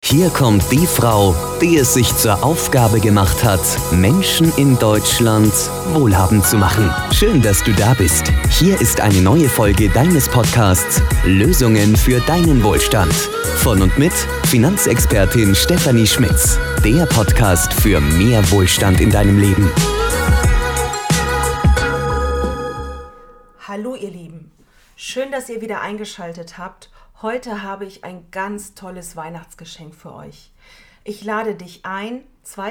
Hier kommt die Frau, die es sich zur Aufgabe gemacht hat, Menschen in Deutschland wohlhabend zu machen. Schön, dass du da bist. Hier ist eine neue Folge deines Podcasts Lösungen für deinen Wohlstand. Von und mit Finanzexpertin Stefanie Schmitz. Der Podcast für mehr Wohlstand in deinem Leben. Hallo ihr Lieben, schön, dass ihr wieder eingeschaltet habt. Heute habe ich ein ganz tolles Weihnachtsgeschenk für euch. Ich lade dich ein,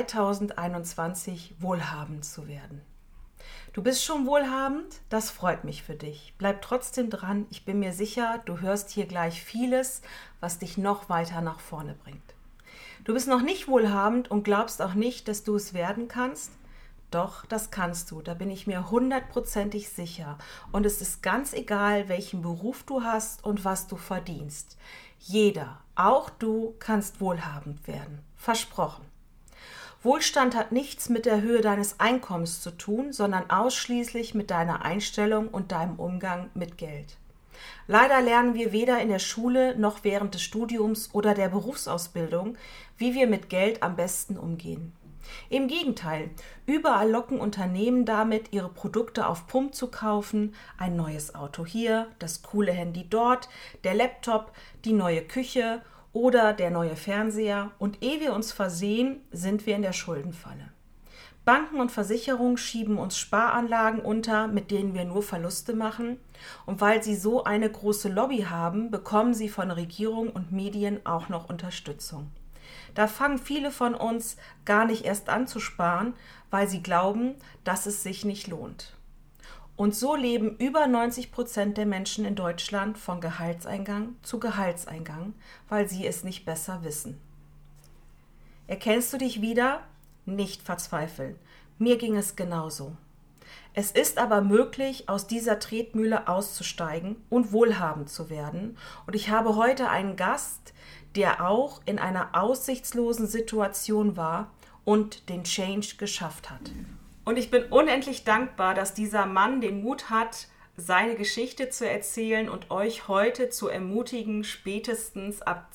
2021 wohlhabend zu werden. Du bist schon wohlhabend? Das freut mich für dich. Bleib trotzdem dran, ich bin mir sicher, du hörst hier gleich vieles, was dich noch weiter nach vorne bringt. Du bist noch nicht wohlhabend und glaubst auch nicht, dass du es werden kannst? Doch, das kannst du, da bin ich mir 100%ig sicher. Und es ist ganz egal, welchen Beruf du hast und was du verdienst. Jeder, auch du, kannst wohlhabend werden. Versprochen. Wohlstand hat nichts mit der Höhe deines Einkommens zu tun, sondern ausschließlich mit deiner Einstellung und deinem Umgang mit Geld. Leider lernen wir weder in der Schule noch während des Studiums oder der Berufsausbildung, wie wir mit Geld am besten umgehen. Im Gegenteil, überall locken Unternehmen damit, ihre Produkte auf Pump zu kaufen, ein neues Auto hier, das coole Handy dort, der Laptop, die neue Küche oder der neue Fernseher und ehe wir uns versehen, sind wir in der Schuldenfalle. Banken und Versicherungen schieben uns Sparanlagen unter, mit denen wir nur Verluste machen und weil sie so eine große Lobby haben, bekommen sie von Regierung und Medien auch noch Unterstützung. Da fangen viele von uns gar nicht erst an zu sparen, weil sie glauben, dass es sich nicht lohnt. Und so leben über 90% der Menschen in Deutschland von Gehaltseingang zu Gehaltseingang, weil sie es nicht besser wissen. Erkennst du dich wieder? Nicht verzweifeln. Mir ging es genauso. Es ist aber möglich, aus dieser Tretmühle auszusteigen und wohlhabend zu werden. Und ich habe heute einen Gast, der auch in einer aussichtslosen Situation war und den Change geschafft hat. Und ich bin unendlich dankbar, dass dieser Mann den Mut hat, seine Geschichte zu erzählen und euch heute zu ermutigen, spätestens ab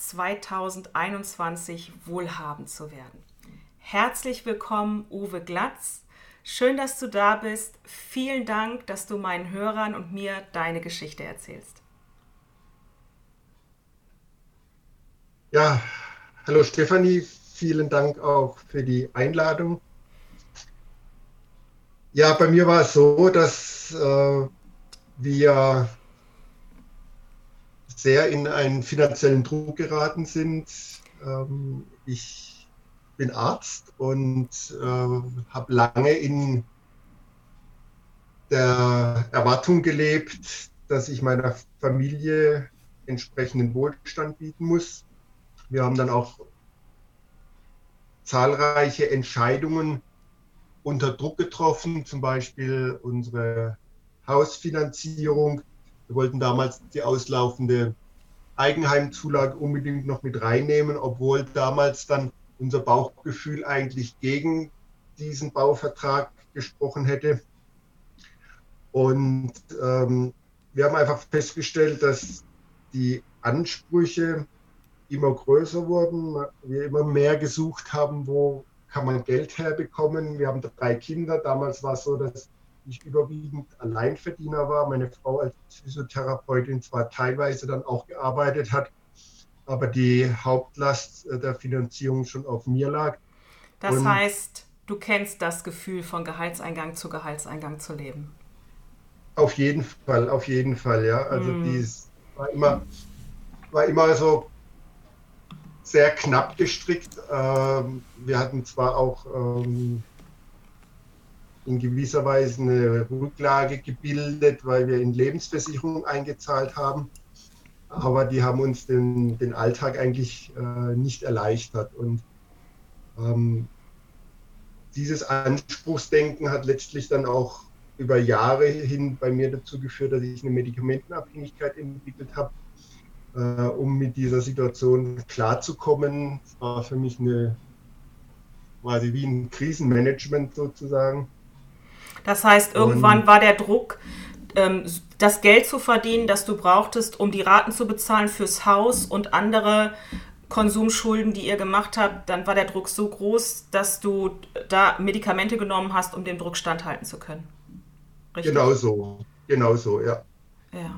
2021 wohlhabend zu werden. Herzlich willkommen, Uwe Glatz. Schön, dass du da bist. Vielen Dank, dass du meinen Hörern und mir deine Geschichte erzählst. Ja, hallo Stefanie, vielen Dank auch für die Einladung. Ja, bei mir war es so, dass wir sehr in einen finanziellen Druck geraten sind. Ich bin Arzt und habe lange in der Erwartung gelebt, dass ich meiner Familie entsprechenden Wohlstand bieten muss. Wir haben dann auch zahlreiche Entscheidungen unter Druck getroffen, zum Beispiel unsere Hausfinanzierung. Wir wollten damals die auslaufende Eigenheimzulage unbedingt noch mit reinnehmen, obwohl damals dann unser Bauchgefühl eigentlich gegen diesen Bauvertrag gesprochen hätte. Und wir haben einfach festgestellt, dass die Ansprüche immer größer wurden, wir immer mehr gesucht haben, wo kann man Geld herbekommen. Wir haben 3 Kinder. Damals war es so, dass ich überwiegend Alleinverdiener war. Meine Frau als Physiotherapeutin zwar teilweise dann auch gearbeitet hat, aber die Hauptlast der Finanzierung schon auf mir lag. Das heißt, du kennst das Gefühl, von Gehaltseingang zu leben? Auf jeden Fall, ja. Also dies war immer so sehr knapp gestrickt. Wir hatten zwar auch in gewisser Weise eine Rücklage gebildet, weil wir in Lebensversicherung eingezahlt haben, aber die haben uns den Alltag eigentlich nicht erleichtert. Und dieses Anspruchsdenken hat letztlich dann auch über Jahre hin bei mir dazu geführt, dass ich eine Medikamentenabhängigkeit entwickelt habe. Um mit dieser Situation klarzukommen. Es war für mich quasi wie ein Krisenmanagement sozusagen. Das heißt, irgendwann war der Druck, das Geld zu verdienen, das du brauchtest, um die Raten zu bezahlen fürs Haus und andere Konsumschulden, die ihr gemacht habt, dann war der Druck so groß, dass du da Medikamente genommen hast, um dem Druck standhalten zu können. Richtig? Genau so, ja. Ja.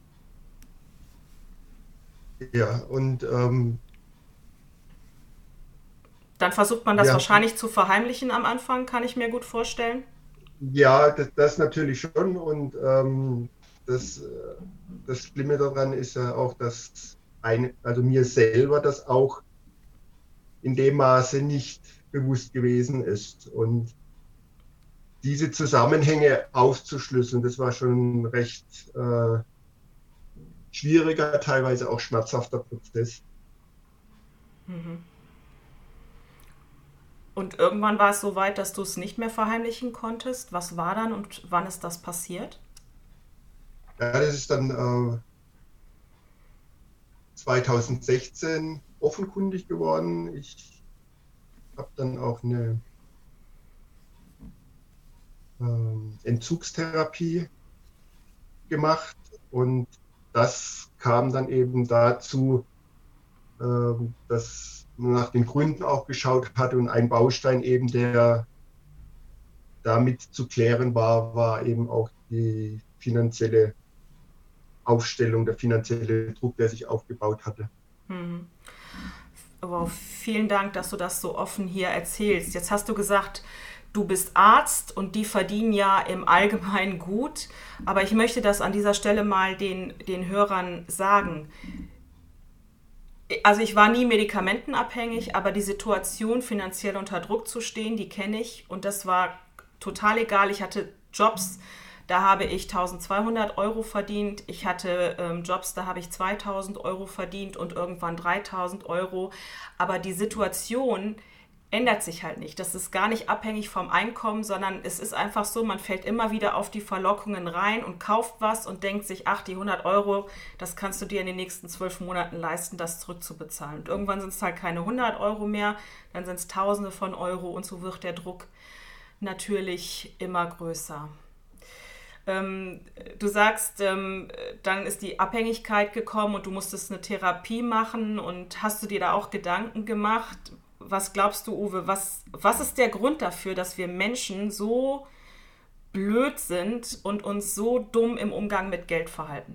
Ja, und Dann versucht man das ja, wahrscheinlich zu verheimlichen am Anfang, kann ich mir gut vorstellen. ja, das natürlich schon. Und das, das Schlimme daran ist ja auch, dass also mir selber das auch in dem Maße nicht bewusst gewesen ist. Und diese Zusammenhänge aufzuschlüsseln, das war schon ein recht schwieriger, teilweise auch schmerzhafter Prozess. Und irgendwann war es so weit, dass du es nicht mehr verheimlichen konntest. Was war dann und wann ist das passiert? Ja, das ist dann 2016 offenkundig geworden. Ich habe dann auch eine Entzugstherapie gemacht und das kam dann eben dazu, dass man nach den Gründen auch geschaut hatte und ein Baustein eben, der damit zu klären war, war eben auch die finanzielle Aufstellung, der finanzielle Druck, der sich aufgebaut hatte. Wow, vielen Dank, dass du das so offen hier erzählst. Jetzt hast du gesagt, du bist Arzt und die verdienen ja im Allgemeinen gut. Aber ich möchte das an dieser Stelle mal den Hörern sagen. Also ich war nie medikamentenabhängig, aber die Situation, finanziell unter Druck zu stehen, die kenne ich. Und das war total egal. Ich hatte Jobs, da habe ich 1.200 Euro verdient. Ich hatte Jobs, da habe ich 2.000 Euro verdient und irgendwann 3.000 Euro. Aber die Situation ändert sich halt nicht. Das ist gar nicht abhängig vom Einkommen, sondern es ist einfach so, man fällt immer wieder auf die Verlockungen rein und kauft was und denkt sich, ach, die 100 Euro, das kannst du dir in den nächsten 12 Monaten leisten, das zurückzubezahlen. Und irgendwann sind es halt keine 100 Euro mehr, dann sind es Tausende von Euro und so wird der Druck natürlich immer größer. Du sagst, dann ist die Abhängigkeit gekommen und du musstest eine Therapie machen und hast du dir da auch Gedanken gemacht? Was glaubst du, Uwe, was ist der Grund dafür, dass wir Menschen so blöd sind und uns so dumm im Umgang mit Geld verhalten?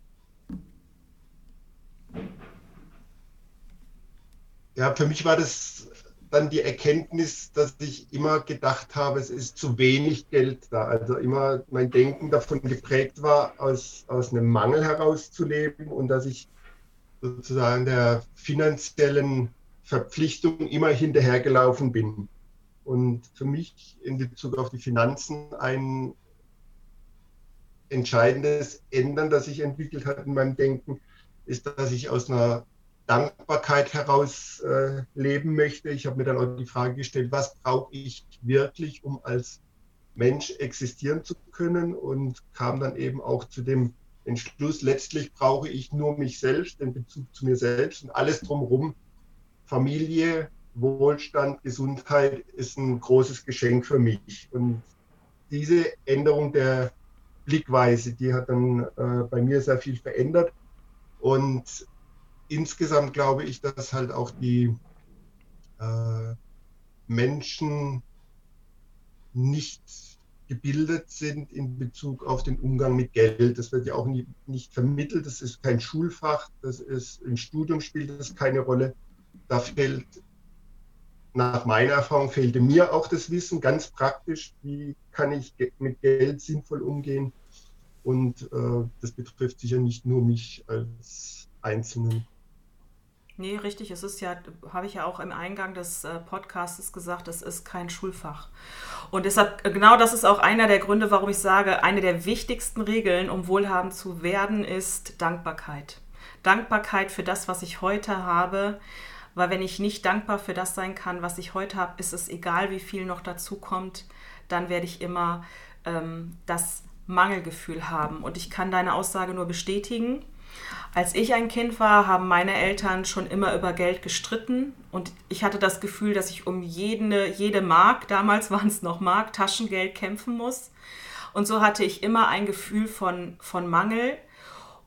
Ja, für mich war das dann die Erkenntnis, dass ich immer gedacht habe, es ist zu wenig Geld da. Also immer mein Denken davon geprägt war, aus einem Mangel herauszuleben und dass ich sozusagen der finanziellen Verpflichtung immer hinterhergelaufen bin. Und für mich in Bezug auf die Finanzen ein entscheidendes Ändern, das sich entwickelt hat in meinem Denken, ist, dass ich aus einer Dankbarkeit heraus leben möchte. Ich habe mir dann auch die Frage gestellt, was brauche ich wirklich, um als Mensch existieren zu können, und kam dann eben auch zu dem Entschluss, letztlich brauche ich nur mich selbst, den Bezug zu mir selbst, und alles drumherum, Familie, Wohlstand, Gesundheit, ist ein großes Geschenk für mich. Und diese Änderung der Blickweise, die hat dann bei mir sehr viel verändert. Und insgesamt glaube ich, dass halt auch die Menschen nicht gebildet sind in Bezug auf den Umgang mit Geld. Das wird ja auch nicht vermittelt, das ist kein Schulfach, das ist im Studium spielt das keine Rolle. Da fehlt, nach meiner Erfahrung, fehlte mir auch das Wissen, ganz praktisch, wie kann ich mit Geld sinnvoll umgehen. Und das betrifft sicher nicht nur mich als Einzelnen. Nee, richtig, es ist ja, habe ich ja auch im Eingang des Podcasts gesagt, es ist kein Schulfach. Und deshalb, genau das ist auch einer der Gründe, warum ich sage, eine der wichtigsten Regeln, um wohlhabend zu werden, ist Dankbarkeit. Dankbarkeit für das, was ich heute habe, weil wenn ich nicht dankbar für das sein kann, was ich heute habe, ist es egal, wie viel noch dazu kommt, dann werde ich immer das Mangelgefühl haben. Und ich kann deine Aussage nur bestätigen. Als ich ein Kind war, haben meine Eltern schon immer über Geld gestritten und ich hatte das Gefühl, dass ich um jede Mark, damals waren es noch Mark, Taschengeld kämpfen muss. Und so hatte ich immer ein Gefühl von Mangel.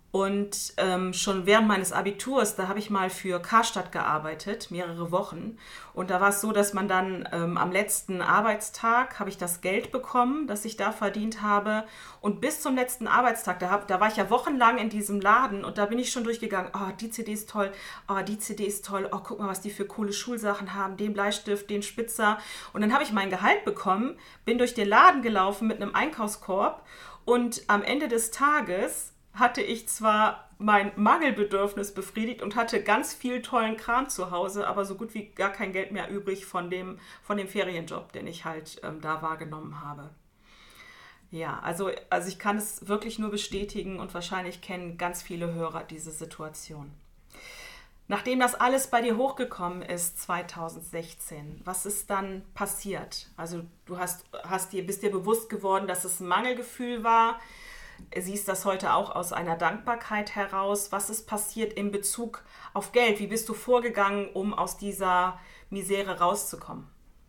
Und schon während meines Abiturs, da habe ich mal für Karstadt gearbeitet, mehrere Wochen. Und da war es so, dass man dann am letzten Arbeitstag habe ich das Geld bekommen, das ich da verdient habe. Und bis zum letzten Arbeitstag, da war ich ja wochenlang in diesem Laden und da bin ich schon durchgegangen. Oh, die CD ist toll. Oh, die CD ist toll. Oh, guck mal, was die für coole Schulsachen haben. Den Bleistift, den Spitzer. Und dann habe ich mein Gehalt bekommen, bin durch den Laden gelaufen mit einem Einkaufskorb und am Ende des Tages hatte ich zwar mein Mangelbedürfnis befriedigt und hatte ganz viel tollen Kram zu Hause, aber so gut wie gar kein Geld mehr übrig von dem Ferienjob, den ich halt da wahrgenommen habe. Ja, also ich kann es wirklich nur bestätigen und wahrscheinlich kennen ganz viele Hörer diese Situation. Nachdem das alles bei dir hochgekommen ist, 2016, was ist dann passiert? Also du bist dir bewusst geworden, dass es ein Mangelgefühl war. Siehst das heute auch aus einer Dankbarkeit heraus? Was ist passiert in Bezug auf Geld? Wie bist du vorgegangen, um aus dieser Misere rauszukommen?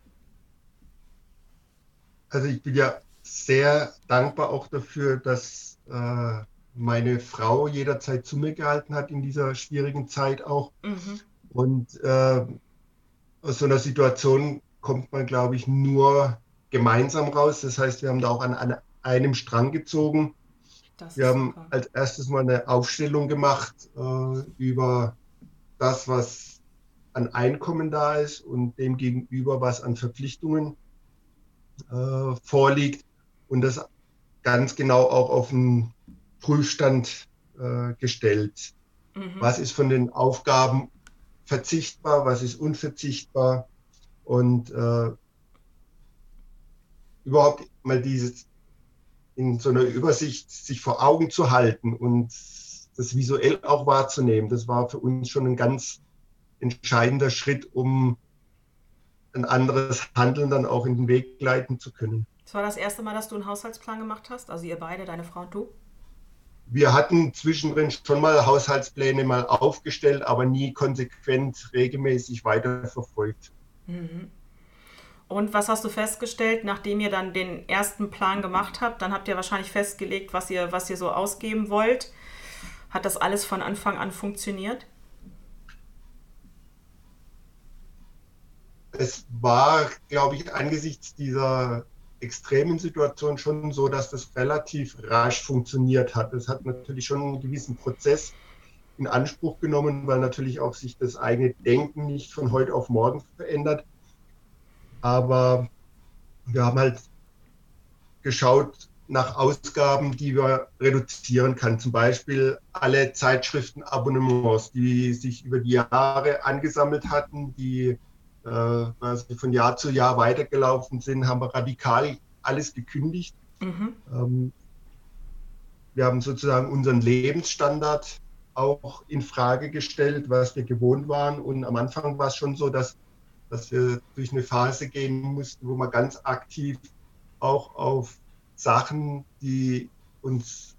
Also ich bin ja sehr dankbar auch dafür, dass meine Frau jederzeit zu mir gehalten hat in dieser schwierigen Zeit auch. Und aus so einer Situation kommt man, glaube ich, nur gemeinsam raus. Das heißt, wir haben da auch an einem Strang gezogen. Wir haben als erstes mal eine Aufstellung gemacht über das, was an Einkommen da ist und dem gegenüber, was an Verpflichtungen vorliegt und das ganz genau auch auf den Prüfstand gestellt. Was ist von den Aufgaben verzichtbar, was ist unverzichtbar und überhaupt mal dieses in so einer Übersicht sich vor Augen zu halten und das visuell auch wahrzunehmen. Das war für uns schon ein ganz entscheidender Schritt, um ein anderes Handeln dann auch in den Weg leiten zu können. Das war das erste Mal, dass du einen Haushaltsplan gemacht hast? Also ihr beide, deine Frau und du? Wir hatten zwischendrin schon mal Haushaltspläne mal aufgestellt, aber nie konsequent, regelmäßig weiterverfolgt. Und was hast du festgestellt, nachdem ihr dann den ersten Plan gemacht habt? Dann habt ihr wahrscheinlich festgelegt, was ihr so ausgeben wollt. Hat das alles von Anfang an funktioniert? Es war, glaube ich, angesichts dieser extremen Situation schon so, dass das relativ rasch funktioniert hat. Es hat natürlich schon einen gewissen Prozess in Anspruch genommen, weil natürlich auch sich das eigene Denken nicht von heute auf morgen verändert. Aber wir haben halt geschaut nach Ausgaben, die wir reduzieren können. Zum Beispiel alle Zeitschriftenabonnements, die sich über die Jahre angesammelt hatten, die quasi von Jahr zu Jahr weitergelaufen sind, haben wir radikal alles gekündigt. Wir haben sozusagen unseren Lebensstandard auch in Frage gestellt, was wir gewohnt waren. Und am Anfang war es schon so, dass wir durch eine Phase gehen mussten, wo wir ganz aktiv auch auf Sachen, die uns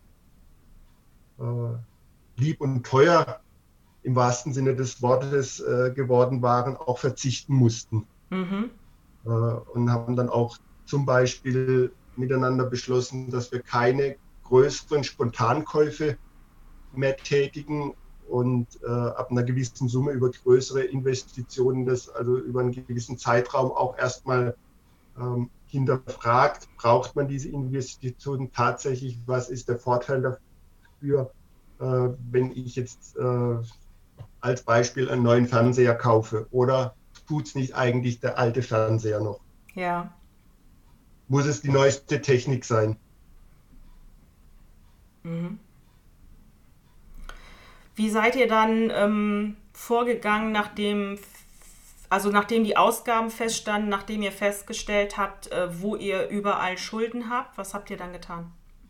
lieb und teuer im wahrsten Sinne des Wortes geworden waren, auch verzichten mussten. Und haben dann auch zum Beispiel miteinander beschlossen, dass wir keine größeren Spontankäufe mehr tätigen und ab einer gewissen Summe über größere Investitionen, das also über einen gewissen Zeitraum auch erstmal hinterfragt, braucht man diese Investitionen tatsächlich, was ist der Vorteil dafür, wenn ich jetzt als Beispiel einen neuen Fernseher kaufe oder tut es nicht eigentlich der alte Fernseher noch? Ja. Muss es die neueste Technik sein? Wie seid ihr dann vorgegangen, nachdem die Ausgaben feststanden, nachdem ihr festgestellt habt, wo ihr überall Schulden habt? Was habt ihr dann getan?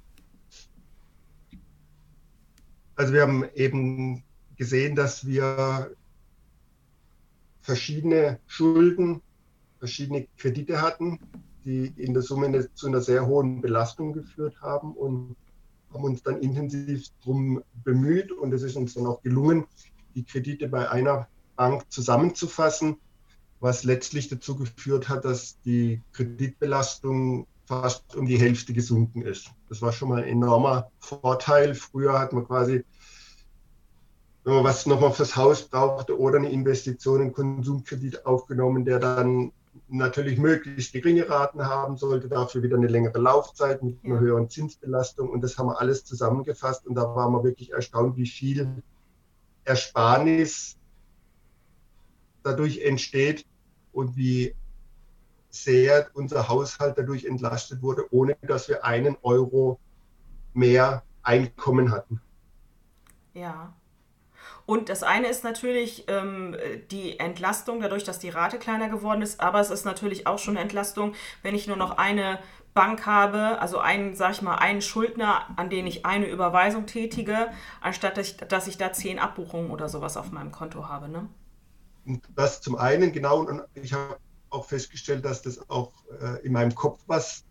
Also wir haben eben gesehen, dass wir verschiedene Schulden, verschiedene Kredite hatten, die in der Summe zu einer sehr hohen Belastung geführt haben und haben uns dann intensiv darum bemüht und es ist uns dann auch gelungen, die Kredite bei einer Bank zusammenzufassen, was letztlich dazu geführt hat, dass die Kreditbelastung fast um die Hälfte gesunken ist. Das war schon mal ein enormer Vorteil. Früher hat man quasi, wenn man was nochmal fürs Haus brauchte oder eine Investition, einen Konsumkredit aufgenommen, der dann natürlich möglichst geringe Raten haben sollte, dafür wieder eine längere Laufzeit mit einer höheren Zinsbelastung. Und das haben wir alles zusammengefasst. Und da waren wir wirklich erstaunt, wie viel Ersparnis dadurch entsteht und wie sehr unser Haushalt dadurch entlastet wurde, ohne dass wir einen Euro mehr Einkommen hatten. Ja. Und das eine ist natürlich die Entlastung, dadurch, dass die Rate kleiner geworden ist, aber es ist natürlich auch schon eine Entlastung, wenn ich nur noch eine Bank habe, also einen Schuldner, an den ich eine Überweisung tätige, anstatt dass ich da 10 Abbuchungen oder sowas auf meinem Konto habe, ne? Und das zum einen, genau, und ich habe auch festgestellt, dass das auch in meinem Kopf das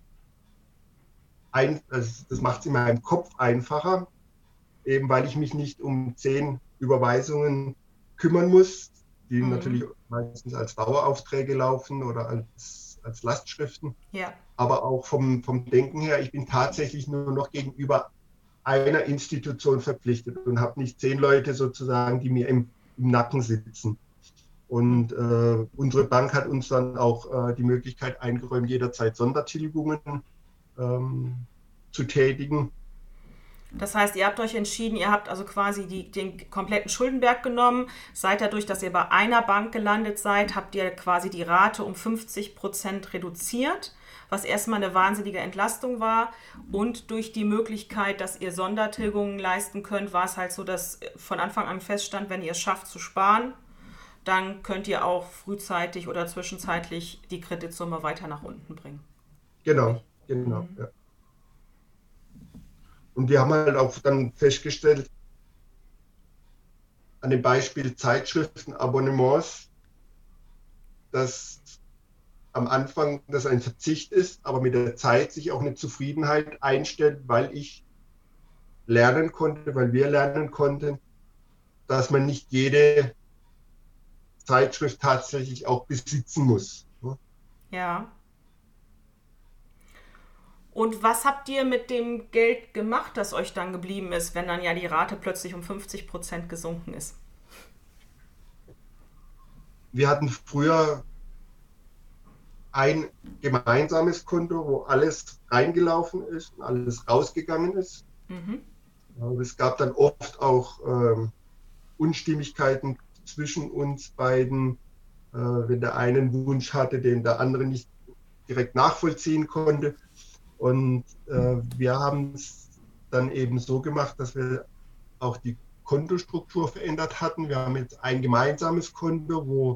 macht es in meinem Kopf einfacher, eben weil ich mich nicht um 10 Überweisungen kümmern muss, die natürlich meistens als Daueraufträge laufen oder als Lastschriften. Ja. Aber auch vom Denken her, ich bin tatsächlich nur noch gegenüber einer Institution verpflichtet und habe nicht 10 Leute sozusagen, die mir im Nacken sitzen. Und unsere Bank hat uns dann auch die Möglichkeit eingeräumt, jederzeit Sondertilgungen zu tätigen. Das heißt, ihr habt euch entschieden, ihr habt also quasi den kompletten Schuldenberg genommen, seid dadurch, dass ihr bei einer Bank gelandet seid, habt ihr quasi die Rate um 50% reduziert, was erstmal eine wahnsinnige Entlastung war. Und durch die Möglichkeit, dass ihr Sondertilgungen leisten könnt, war es halt so, dass von Anfang an feststand, wenn ihr es schafft zu sparen, dann könnt ihr auch frühzeitig oder zwischenzeitlich die Kreditsumme weiter nach unten bringen. Genau. Ja. Und wir haben halt auch dann festgestellt, an dem Beispiel Zeitschriften, Abonnements, dass am Anfang das ein Verzicht ist, aber mit der Zeit sich auch eine Zufriedenheit einstellt, weil wir lernen konnten, dass man nicht jede Zeitschrift tatsächlich auch besitzen muss. Ja. Und was habt ihr mit dem Geld gemacht, das euch dann geblieben ist, wenn dann ja die Rate plötzlich um 50% gesunken ist? Wir hatten früher ein gemeinsames Konto, wo alles reingelaufen ist und alles rausgegangen ist. Aber es gab dann oft auch Unstimmigkeiten zwischen uns beiden, wenn der eine einen Wunsch hatte, den der andere nicht direkt nachvollziehen konnte. Und wir haben es dann eben so gemacht, dass wir auch die Kontostruktur verändert hatten. Wir haben jetzt ein gemeinsames Konto, wo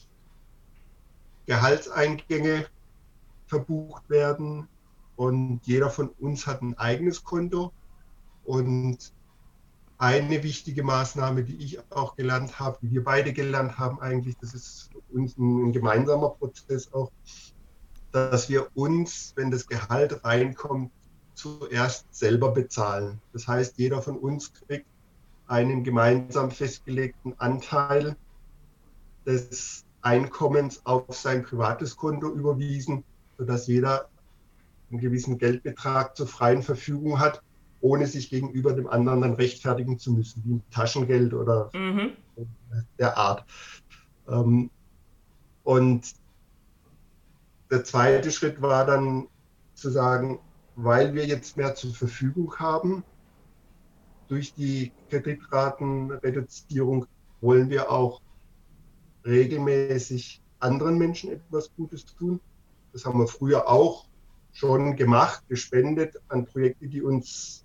Gehaltseingänge verbucht werden und jeder von uns hat ein eigenes Konto. Und eine wichtige Maßnahme, die ich auch gelernt habe, die wir beide gelernt haben eigentlich, das ist für uns ein gemeinsamer Prozess auch, dass wir uns, wenn das Gehalt reinkommt, zuerst selber bezahlen. Das heißt, jeder von uns kriegt einen gemeinsam festgelegten Anteil des Einkommens auf sein privates Konto überwiesen, sodass jeder einen gewissen Geldbetrag zur freien Verfügung hat, ohne sich gegenüber dem anderen dann rechtfertigen zu müssen, wie Taschengeld oder der Art. Und der zweite Schritt war dann zu sagen, weil wir jetzt mehr zur Verfügung haben, durch die Kreditratenreduzierung wollen wir auch regelmäßig anderen Menschen etwas Gutes tun. Das haben wir früher auch schon gemacht, gespendet an Projekte, die uns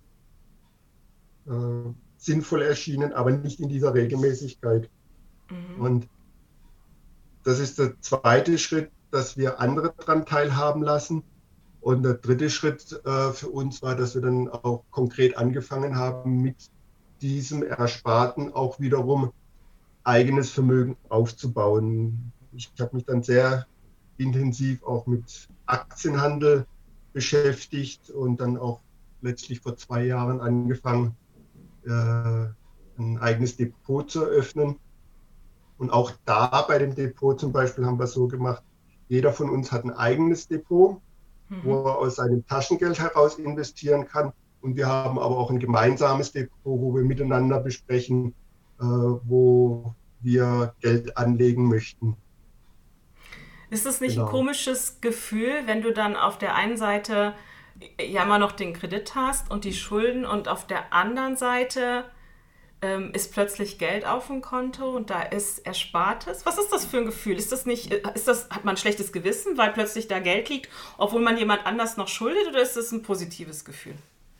sinnvoll erschienen, aber nicht in dieser Regelmäßigkeit. Und das ist der zweite Schritt, dass wir andere daran teilhaben lassen. Und der dritte Schritt für uns war, dass wir dann auch konkret angefangen haben, mit diesem Ersparten auch wiederum eigenes Vermögen aufzubauen. Ich habe mich dann sehr intensiv auch mit Aktienhandel beschäftigt und dann auch letztlich vor 2 Jahren angefangen, ein eigenes Depot zu eröffnen. Und auch da bei dem Depot zum Beispiel haben wir es so gemacht, jeder von uns hat ein eigenes Depot wo er aus seinem Taschengeld heraus investieren kann. Und wir haben aber auch ein gemeinsames Depot, wo wir miteinander besprechen, wo wir Geld anlegen möchten. Ist es nicht ein komisches Gefühl, wenn du dann auf der einen Seite ja immer noch den Kredit hast und die Schulden und auf der anderen Seite ist plötzlich Geld auf dem Konto und da ist Erspartes? Was ist das für ein Gefühl? Hat man ein schlechtes Gewissen, weil plötzlich da Geld liegt, obwohl man jemand anders noch schuldet, oder ist das ein positives Gefühl?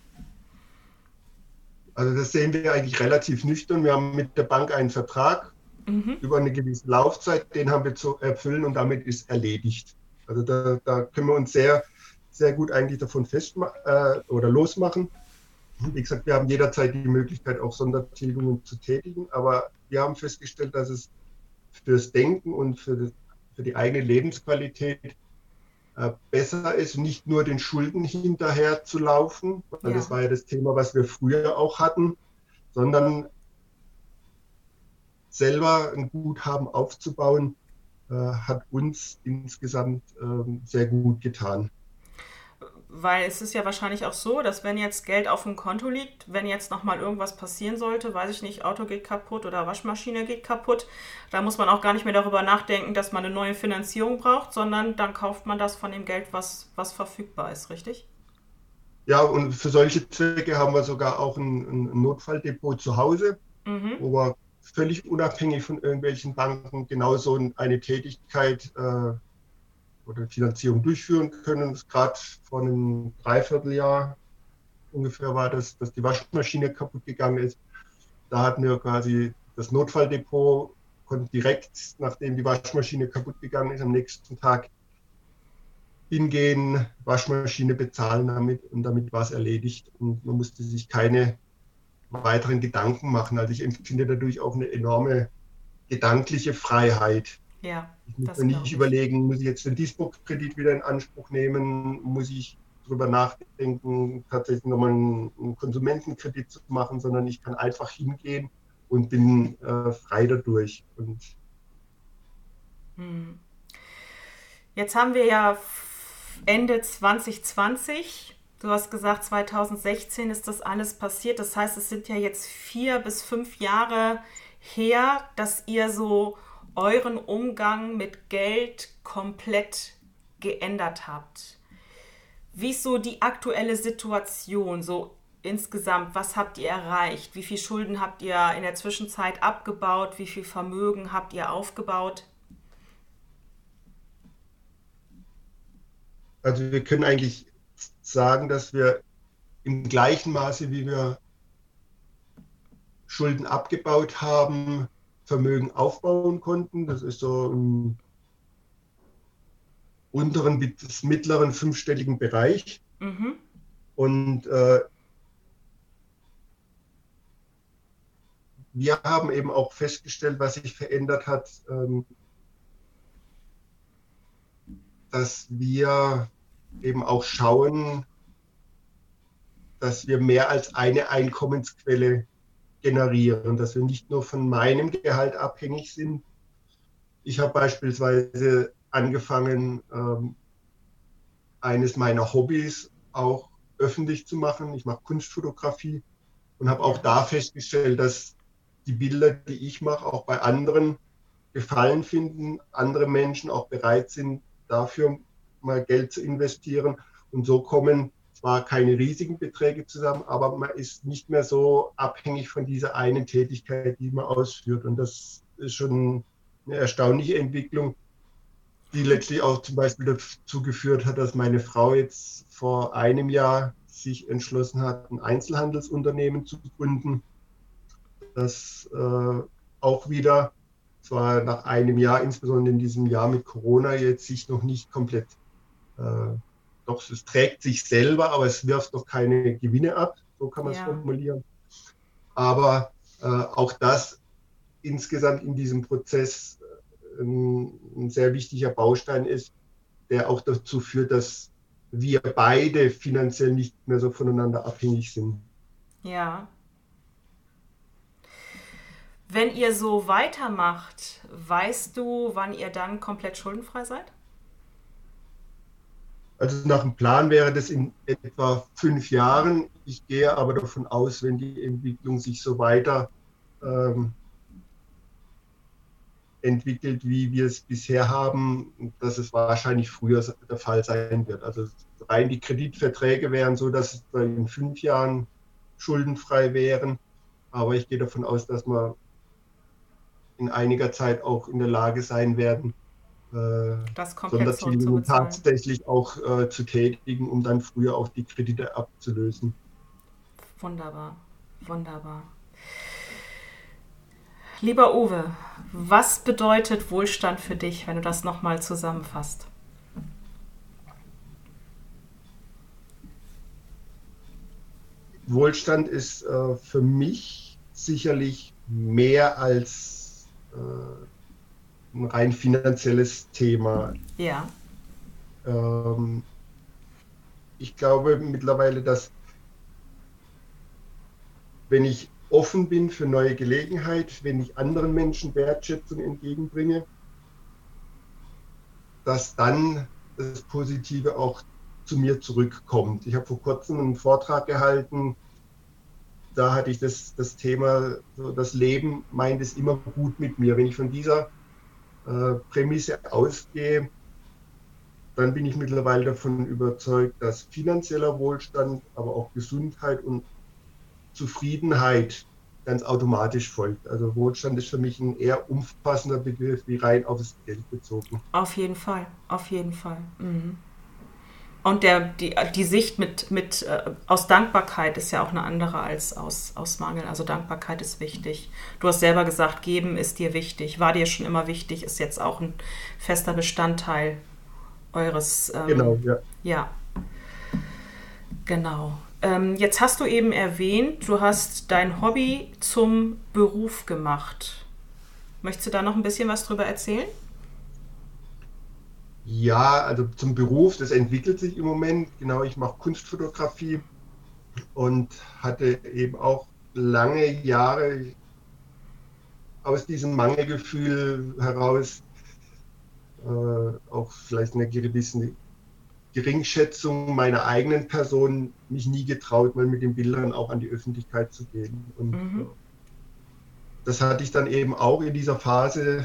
Also das sehen wir eigentlich relativ nüchtern. Wir haben mit der Bank einen Vertrag über eine gewisse Laufzeit, den haben wir zu erfüllen und damit ist erledigt. Also da können wir uns sehr, sehr gut eigentlich davon oder losmachen. Wie gesagt, wir haben jederzeit die Möglichkeit, auch Sondertilgungen zu tätigen, aber wir haben festgestellt, dass es fürs Denken und für die eigene Lebensqualität besser ist, nicht nur den Schulden hinterher zu laufen, weil das war ja das Thema, was wir früher auch hatten, sondern selber ein Guthaben aufzubauen, hat uns insgesamt sehr gut getan. Weil es ist ja wahrscheinlich auch so, dass wenn jetzt Geld auf dem Konto liegt, wenn jetzt nochmal irgendwas passieren sollte, weiß ich nicht, Auto geht kaputt oder Waschmaschine geht kaputt, da muss man auch gar nicht mehr darüber nachdenken, dass man eine neue Finanzierung braucht, sondern dann kauft man das von dem Geld, was verfügbar ist, richtig? Ja, und für solche Zwecke haben wir sogar auch ein Notfalldepot zu Hause, wo wir völlig unabhängig von irgendwelchen Banken genauso eine Tätigkeit oder Finanzierung durchführen können. Gerade vor einem Dreivierteljahr ungefähr war das, dass die Waschmaschine kaputt gegangen ist. Da hatten wir quasi das Notfalldepot, konnten direkt, nachdem die Waschmaschine kaputt gegangen ist, am nächsten Tag hingehen, Waschmaschine bezahlen und damit war es erledigt. Und man musste sich keine weiteren Gedanken machen. Also ich empfinde dadurch auch eine enorme gedankliche Freiheit. Ja, ich muss mir nicht überlegen, muss ich jetzt den Dispo-Kredit wieder in Anspruch nehmen, muss ich darüber nachdenken, tatsächlich nochmal einen Konsumentenkredit zu machen, sondern ich kann einfach hingehen und bin frei dadurch. Jetzt haben wir ja Ende 2020. Du hast gesagt, 2016 ist das alles passiert. Das heißt, es sind ja jetzt 4 bis 5 Jahre her, dass ihr so euren Umgang mit Geld komplett geändert habt. Wie ist so die aktuelle Situation, so insgesamt? Was habt ihr erreicht? Wie viel Schulden habt ihr in der Zwischenzeit abgebaut? Wie viel Vermögen habt ihr aufgebaut? Also wir können eigentlich sagen, dass wir im gleichen Maße, wie wir Schulden abgebaut haben, Vermögen aufbauen konnten. Das ist so im unteren bis mittleren 5-stelligen Bereich. Und wir haben eben auch festgestellt, was sich verändert hat, dass wir eben auch schauen, dass wir mehr als eine Einkommensquelle generieren, dass wir nicht nur von meinem Gehalt abhängig sind. Ich habe beispielsweise angefangen, eines meiner Hobbys auch öffentlich zu machen. Ich mache Kunstfotografie und habe auch da festgestellt, dass die Bilder, die ich mache, auch bei anderen Gefallen finden, andere Menschen auch bereit sind, dafür mal Geld zu investieren. Und so kommen zwar keine riesigen Beträge zusammen, aber man ist nicht mehr so abhängig von dieser einen Tätigkeit, die man ausführt. Und das ist schon eine erstaunliche Entwicklung, die letztlich auch zum Beispiel dazu geführt hat, dass meine Frau jetzt vor einem Jahr sich entschlossen hat, ein Einzelhandelsunternehmen zu gründen, das auch wieder, zwar nach einem Jahr, insbesondere in diesem Jahr mit Corona, jetzt sich noch nicht komplett, doch es trägt sich selber, aber es wirft noch keine Gewinne ab, so kann man es formulieren. Aber auch das insgesamt in diesem Prozess ein sehr wichtiger Baustein ist, der auch dazu führt, dass wir beide finanziell nicht mehr so voneinander abhängig sind. Ja. Wenn ihr so weitermacht, weißt du, wann ihr dann komplett schuldenfrei seid? Also nach dem Plan wäre das in etwa 5 Jahren. Ich gehe aber davon aus, wenn die Entwicklung sich so weiter ähm, entwickelt, wie wir es bisher haben, dass es wahrscheinlich früher der Fall sein wird. Also rein die Kreditverträge wären so, dass es in 5 Jahren schuldenfrei wären. Aber ich gehe davon aus, dass wir in einiger Zeit auch in der Lage sein werden, Das komplett Sondertilgungen zurückzubezahlen. tatsächlich auch zu tätigen, um dann früher auch die Kredite abzulösen. Wunderbar, wunderbar. Lieber Uwe, was bedeutet Wohlstand für dich, wenn du das nochmal zusammenfasst? Wohlstand ist für mich sicherlich mehr als ein rein finanzielles Thema. Ja. Ähm, Ich glaube mittlerweile, dass wenn ich offen bin für neue Gelegenheit, wenn ich anderen Menschen Wertschätzung entgegenbringe, dass dann das Positive auch zu mir zurückkommt. Ich habe vor kurzem einen Vortrag gehalten, da hatte ich das Thema, so das Leben meint es immer gut mit mir. Wenn ich von dieser Prämisse ausgehe, dann bin ich mittlerweile davon überzeugt, dass finanzieller Wohlstand, aber auch Gesundheit und Zufriedenheit ganz automatisch folgt. Also Wohlstand ist für mich ein eher umfassender Begriff wie rein auf das Geld bezogen. Auf jeden Fall, auf jeden Fall. Mhm. Und die Sicht aus Dankbarkeit ist ja auch eine andere als aus Mangel. Also Dankbarkeit ist wichtig. Du hast selber gesagt, geben ist dir wichtig, war dir schon immer wichtig, ist jetzt auch ein fester Bestandteil eures. Genau, ja. Ja, genau. Jetzt hast du eben erwähnt, du hast dein Hobby zum Beruf gemacht. Möchtest du da noch ein bisschen was drüber erzählen? Ja, also zum Beruf, das entwickelt sich im Moment. Genau, ich mache Kunstfotografie und hatte eben auch lange Jahre aus diesem Mangelgefühl heraus auch vielleicht eine gewisse Geringschätzung meiner eigenen Person mich nie getraut, mal mit den Bildern auch an die Öffentlichkeit zu gehen. Und Mhm. das hatte ich dann eben auch in dieser Phase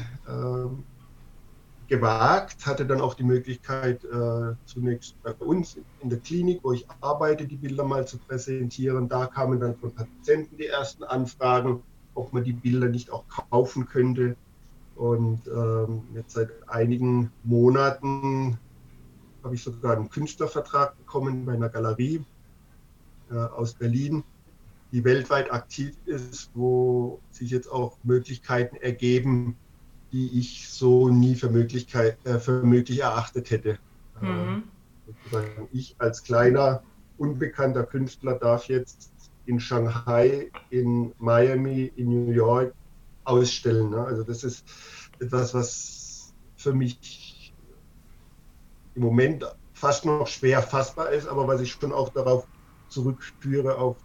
gewagt, hatte dann auch die Möglichkeit, zunächst bei uns in der Klinik, wo ich arbeite, die Bilder mal zu präsentieren. Da kamen dann von Patienten die ersten Anfragen, ob man die Bilder nicht auch kaufen könnte. Und jetzt seit einigen Monaten habe ich sogar einen Künstlervertrag bekommen bei einer Galerie aus Berlin, die weltweit aktiv ist, wo sich jetzt auch Möglichkeiten ergeben, die ich so nie für möglich erachtet hätte. Mhm. Ich als kleiner, unbekannter Künstler darf jetzt in Shanghai, in Miami, in New York ausstellen. Ne? Also das ist etwas, was für mich im Moment fast noch schwer fassbar ist, aber was ich schon auch darauf zurückführe, auf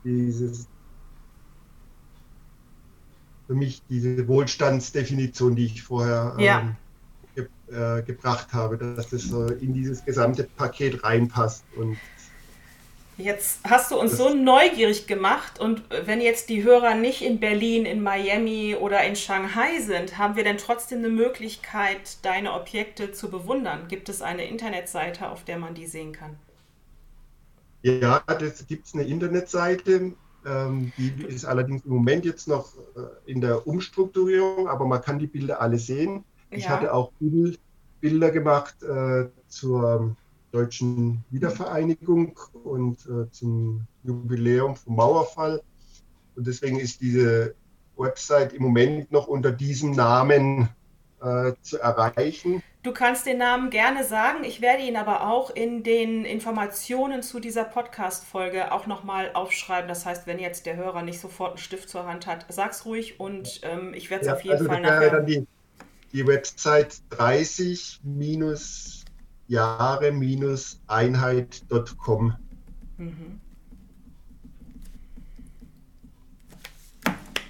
für mich diese Wohlstandsdefinition, die ich vorher Ja. gebracht habe, dass das so in dieses gesamte Paket reinpasst. Und Jetzt hast du uns so das, neugierig gemacht und wenn jetzt die Hörer nicht in Berlin, in Miami oder in Shanghai sind, haben wir denn trotzdem eine Möglichkeit, deine Objekte zu bewundern? Gibt es eine Internetseite, auf der man die sehen kann? ja, das gibt es eine Internetseite, die ist allerdings im Moment jetzt noch in der Umstrukturierung, aber man kann die Bilder alle sehen. Ich Ja. hatte auch Bilder gemacht zur deutschen Wiedervereinigung und zum Jubiläum vom Mauerfall. Und deswegen ist diese Website im Moment noch unter diesem Namen zu erreichen. Du kannst den Namen gerne sagen. Ich werde ihn aber auch in den Informationen zu dieser Podcast-Folge auch nochmal aufschreiben. Das heißt, wenn jetzt der Hörer nicht sofort einen Stift zur Hand hat, sag's ruhig und ich werde es Ja, auf jeden also Fall das wäre nachher. dann die Website 30-Jahre-Einheit.com.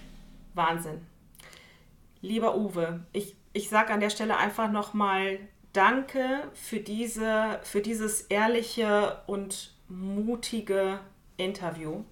Wahnsinn. Lieber Uwe, ich sage an der Stelle einfach nochmal danke für dieses ehrliche und mutige Interview.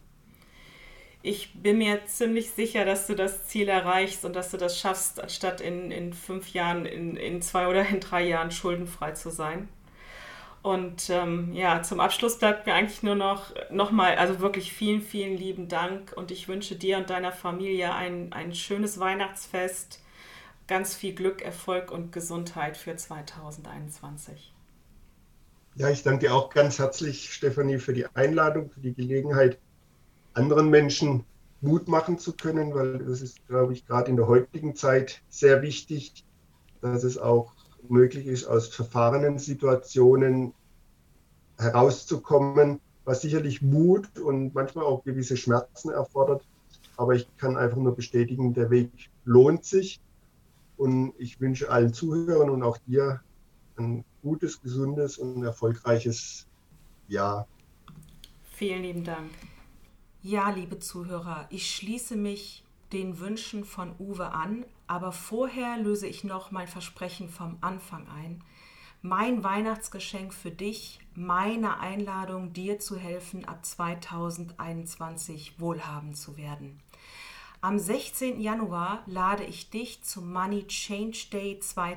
Ich bin mir ziemlich sicher, dass du das Ziel erreichst und dass du das schaffst, anstatt in 5 Jahren, in 2 oder in 3 Jahren schuldenfrei zu sein. Und zum Abschluss bleibt mir eigentlich nur noch mal, also wirklich vielen, vielen lieben Dank. Und ich wünsche dir und deiner Familie ein schönes Weihnachtsfest, ganz viel Glück, Erfolg und Gesundheit für 2021. Ja, ich danke dir auch ganz herzlich, Stefanie, für die Einladung, für die Gelegenheit, anderen Menschen Mut machen zu können, weil das ist, glaube ich, gerade in der heutigen Zeit sehr wichtig, dass es auch möglich ist, aus verfahrenen Situationen herauszukommen, was sicherlich Mut und manchmal auch gewisse Schmerzen erfordert. Aber ich kann einfach nur bestätigen, der Weg lohnt sich. Und ich wünsche allen Zuhörern und auch dir ein gutes, gesundes und erfolgreiches Jahr. Vielen lieben Dank. Ja, liebe Zuhörer, ich schließe mich den Wünschen von Uwe an, aber vorher löse ich noch mein Versprechen vom Anfang ein. Mein Weihnachtsgeschenk für dich, meine Einladung, dir zu helfen, ab 2021 wohlhabend zu werden. Am 16. Januar lade ich dich zum Money Change Day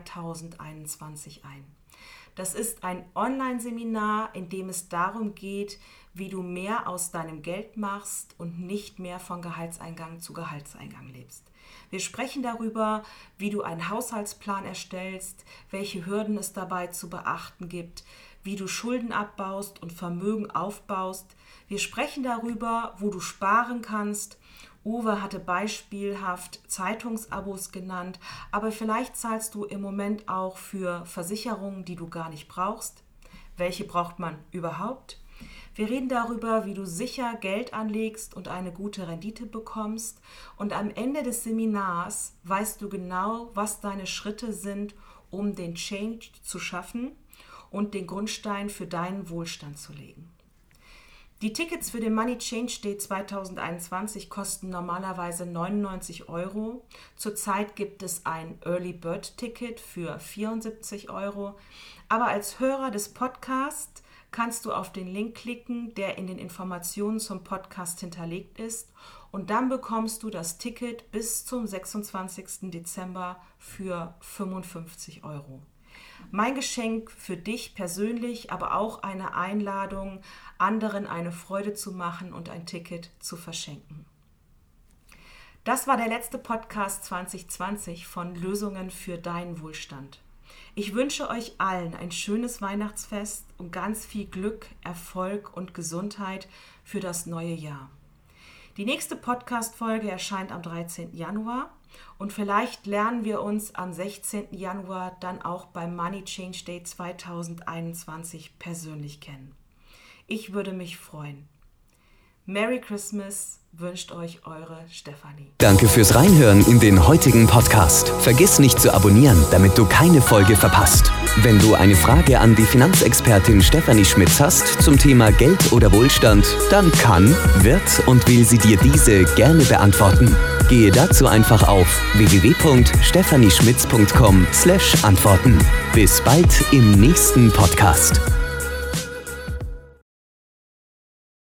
2021 ein. Das ist ein Online-Seminar, in dem es darum geht, wie du mehr aus deinem Geld machst und nicht mehr von Gehaltseingang zu Gehaltseingang lebst. Wir sprechen darüber, wie du einen Haushaltsplan erstellst, welche Hürden es dabei zu beachten gibt, wie du Schulden abbaust und Vermögen aufbaust. Wir sprechen darüber, wo du sparen kannst. Uwe hatte beispielhaft Zeitungsabos genannt, aber vielleicht zahlst du im Moment auch für Versicherungen, die du gar nicht brauchst. Welche braucht man überhaupt? Wir reden darüber, wie du sicher Geld anlegst und eine gute Rendite bekommst. Und am Ende des Seminars weißt du genau, was deine Schritte sind, um den Change zu schaffen und den Grundstein für deinen Wohlstand zu legen. Die Tickets für den Money Change Day 2021 kosten normalerweise 99 €. Zurzeit gibt es ein Early Bird Ticket für 74 €. Aber als Hörer des Podcasts kannst du auf den Link klicken, der in den Informationen zum Podcast hinterlegt ist. Und dann bekommst du das Ticket bis zum 26. Dezember für 55 €. Mein Geschenk für dich persönlich, aber auch eine Einladung, anderen eine Freude zu machen und ein Ticket zu verschenken. Das war der letzte Podcast 2020 von Lösungen für deinen Wohlstand. Ich wünsche euch allen ein schönes Weihnachtsfest und ganz viel Glück, Erfolg und Gesundheit für das neue Jahr. Die nächste Podcast-Folge erscheint am 13. Januar und vielleicht lernen wir uns am 16. Januar dann auch beim Money Change Day 2021 persönlich kennen. Ich würde mich freuen. Merry Christmas wünscht euch eure Stefanie. Danke fürs Reinhören in den heutigen Podcast. Vergiss nicht zu abonnieren, damit du keine Folge verpasst. Wenn du eine Frage an die Finanzexpertin Stefanie Schmitz hast zum Thema Geld oder Wohlstand, dann kann, wird und will sie dir diese gerne beantworten. Gehe dazu einfach auf www.stephanieschmitz.com/antworten. Bis bald im nächsten Podcast.